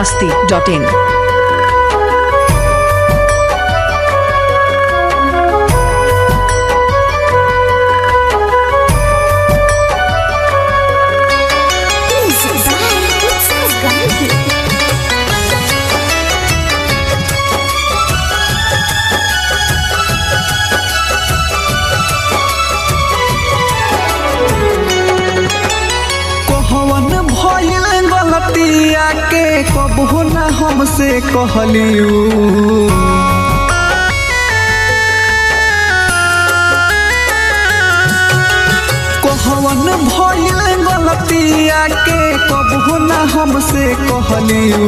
masti.in. गलतिया के कबो ना हमसे कहलियू कहवन भइल गलतिया के कबो ना हमसे कहलियू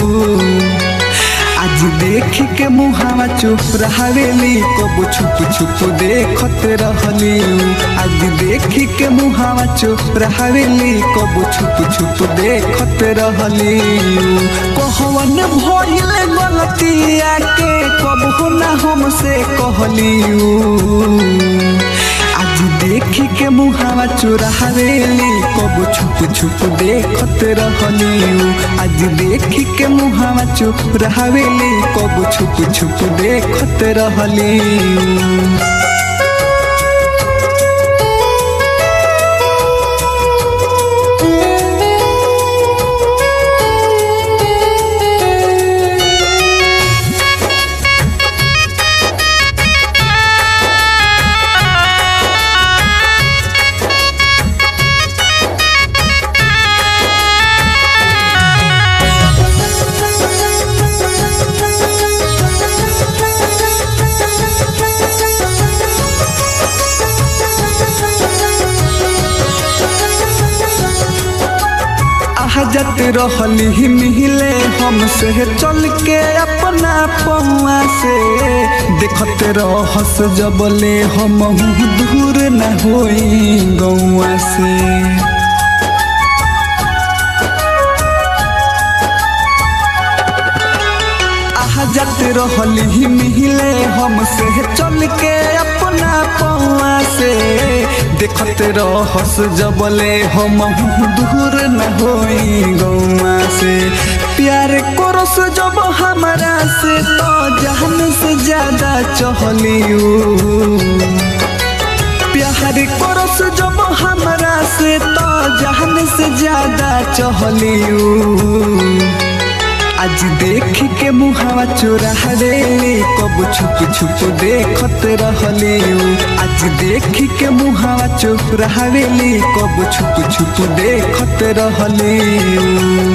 आज देख के मुहावा चुप रहवेली कब छुप छुप देखत रहलियू आज देख के मुहावा चुप रहवेली कब छुप छुप देखत रहलियू कहवन भइल गलतिया के कबो ना हमसे कहलियू आज देख के मुहावा चुरावेली कब छुप छुप देखत रहलियू आज देख के मुहावा चुरावेली कब छुप छुप देखत रहलियू। जत रहली मिले हमसे चल के अपना पौआ से देखत रहस जबले हम दूर न होई गौआ से जत रहली मिले हमसे चल के अपना पौआ से देखत रहस जबले हम दूर न होई गौआ से प्यार करस जब हमारा से तो जान से ज्यादा चहलियू प्यार करस जब हमारा से तो जान से ज्यादा चहलियू आज देख के मुहावा चुरावेली कब छुप छुप देखत रहलियू आज देख के मुहावा चुरावेली कब छुप छुप देखत रहलियू।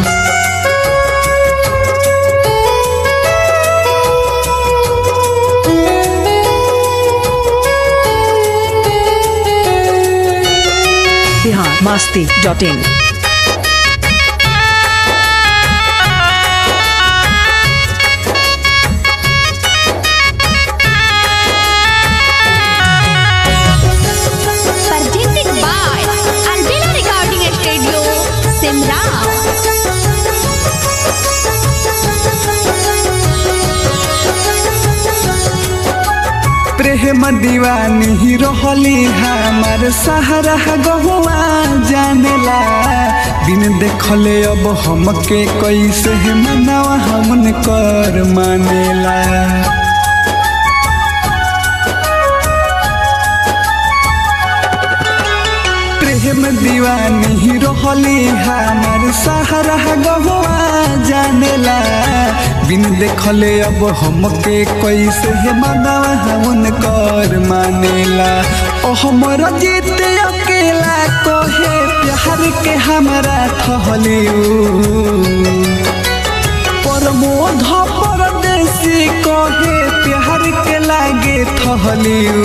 बिहार masti.in. प्रेम दीवानी ही रहली हमार सहारा गहुआ जानेला दिन देखले अब हमके कैसे मनावा हमन कर मानेला प्रेम दीवानी ही रहली हमार सहारा गहुआ जानेला बिन देखले अब हमके कैसे मनावा हमन कर मानेला ओ हमर जीत अकेला कहे प्यार के हमरा थहलियू प्रमोद परदेसी कहे प्यार के लागे थहलियू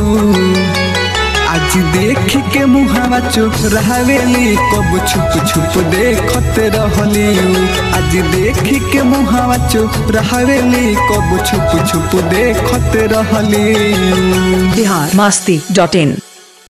आज देख के मुहावा चुप रहवेली कब छुप छुप देखत रहलियू आज देख के मुहावा चुप रहवेली कब छुप छुप देखत रहलियू। बिहार masti.in.